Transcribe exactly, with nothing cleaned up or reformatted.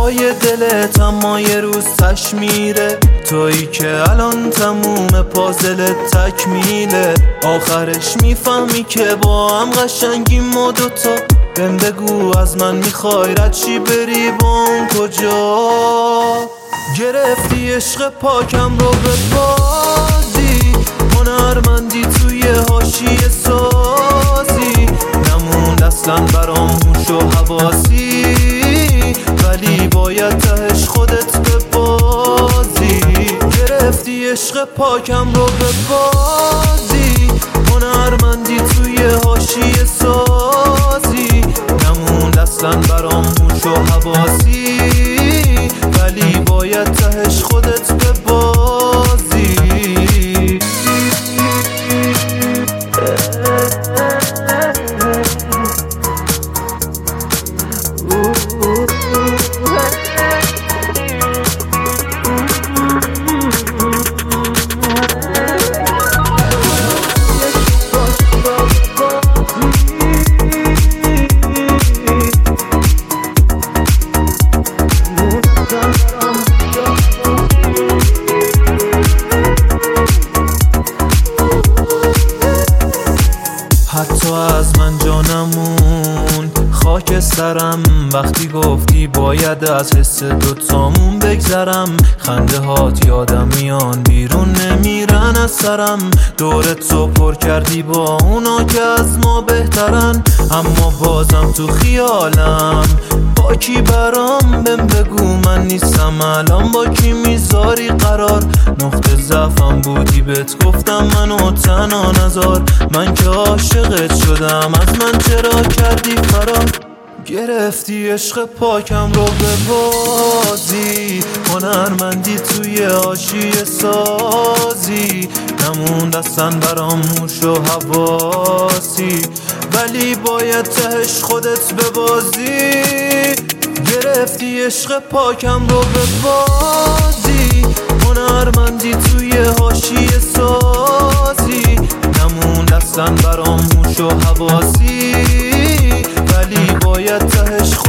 پای دلت اما یه روز تش میره، تویی که الان تموم پازلت تکمیله. آخرش میفهمی که با هم قشنگیم و دوتا. بهم بگو از من میخوای رد چی بری با اون کجا؟ گرفتی عشق پاکم رو به بازی، هنرمندی توی حاشیه سازی. نموند اصلا برام هوش و حواسی، ولی باید تهش خودت به بازی. گرفتی عشق پاکم رو به بازی، هنرمندی توی حاشیه سازی. نموند اصلا برام هوش و حواسی، ولی باید تهش خودت به بازی. حتی از من جانمون خاک سرم، وقتی گفتی باید از حس دوتامون بگذرم. خنده هات یادم میان بیرون نمیرن از سرم، دورت تو پر کردی با اونا که از ما بهترن. اما بازم تو خیالم با کی برام؟ بهم بگو من نیستم الان با کی میذاری قرار؟ نقطه ضعفم بودی بهت گفتم منو تنها نذار. من که عاشقت شدم از من چرا کردی فرار؟ گرفتی عشق پاکم رو به بازی، هنرمندی توی حاشیه سازی. نموند اصلا برام هوش و حواسی، ولی باید تهش خودت به بازی. گرفتی عشق پاکم رو به بازی، هنرمندی توی حاشیه سازی. نموند اصلا برام هوش و حواسی، ولی باید تهش